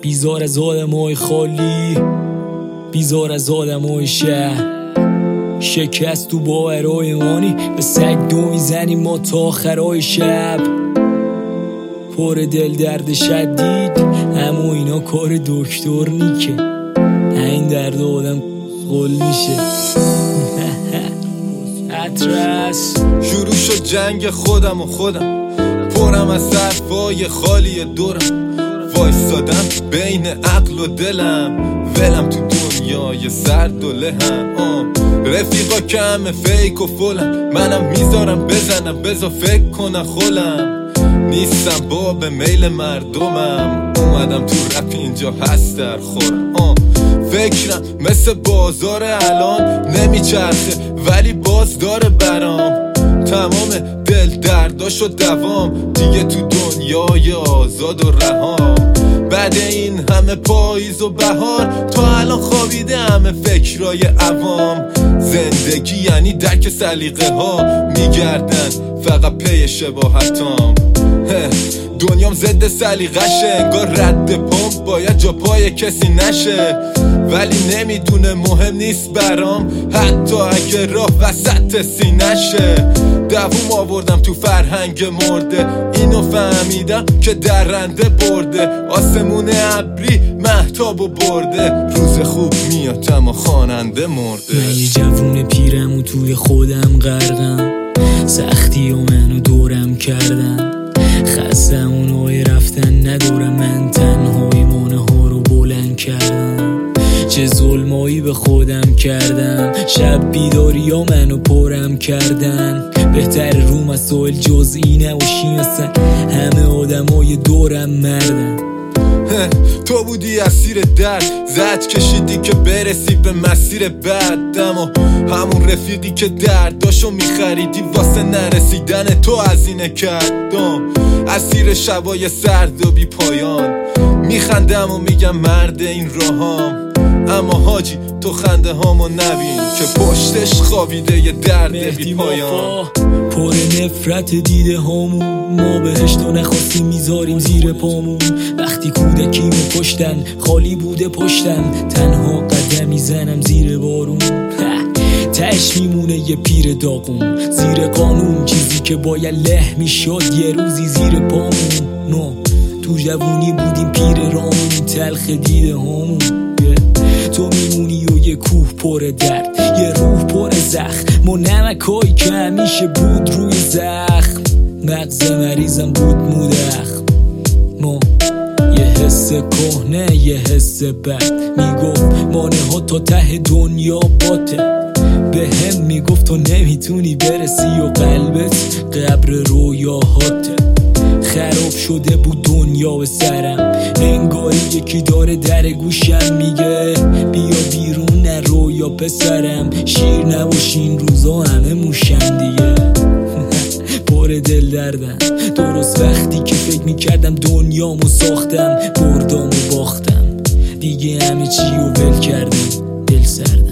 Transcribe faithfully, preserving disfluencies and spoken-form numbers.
بیزار از آدمای خالی، بیزار از آدمای شهر. شکست تو باورای مانی، به سگ دو میزنیم ما تا آخرای شب. پر دل درد شدید، اما اینا کار دکتر نیکه. این درد آدم قل میشه. اترس شروع شد جنگ خودم و خودم، پرم از حرفای خالی دورم. وایستادم بین عقل و دلم، ولم تو دنیای سرد و لهم. رفیقا کم فیک و فلم، منم میذارم بزنم بذار فکر کنم خولم. نیستم با به میل مردمم، اومدم تو رپ اینجا هست در خورم. فکرم مثل بازار الان نمیچرخه، ولی باز داره برام. تمام دل درداش و دوام، دیگه تو دنیای آزاد و رهام. بعد این همه پاییز و بهار، تا الان خوابیده همه فکرای عوام. زندگی یعنی درک سلیقه ها، میگردن فقط پی شباهتام. دنیام ضد سلیقشه، انگار رد پمپ باید جا پای کسی نشه. ولی نمیدونه مهم نیست برام، حتی اگه راه وسط سینشه. دووم آوردم تو فرهنگ مرده، اینو فهمیدم که درنده برده. آسمون ابری مهتابو برده، روز خوب میاد اما خواننده مرده. من یه جوون پیرم و توی خودم غرقم، سختی و منو دورم کردن. خستم اونای رفتن ندارم، من تنهایی مانه ها رو بلند کردم. چه ظلمایی به خودم کردم، شب بیداری ها منو پرم کردن. بهتر رو مسائل جز اینه و شینستن، همه آدمای دورم مردن. تو بودی اسیر درد، زد کشیدی که برسی به مسیر بعد. اما همون رفیقی که درداشو میخریدی واسه نرسیدن تو هزینه کردم. اسیر شبای سرد و بی پایان، میخندم و میگم مرد این راهام. اما حاجی تو خنده هامو نبین که پشتش خوابیده یه درد بی پایان. پر نفرت دیده هامون، ما بهشتو نخواستیم میذاریم زیر پامون. وقتی کودکیمو کشتن، خالی بوده پشتم، تنها قدم میزنم زیر بارون. تش میمونه یه پیر داغون زیر قانون، چیزی که باید له میشد یه روزی زیر پامون. نو تو جوونی بودیم پیر رامون، تلخ دیده هامون. تو میمونی و یه کوه پر درد، یه روح پر زخم و نمکایی که همیشه بود روی زخم. مغز مریضم بود مودخم، ما یه حس کهنه یه حس بد میگفت مانه ها تا ته دنیا باته. به هم میگفت تو نمیتونی برسی و قلبت قبر رویاهاته. خراب شده بود دنیا به سرم، انگاری یکی داره در گوشم میگه بیا بیرون نرو یا پسرم. شیر نباشین روزا همه موشن دیگه. پر دل دردم درست وقتی که فکر میکردم دنیامو ساختم، بردم و باختم دیگه، همه چی رو ول کردم، دل سردم.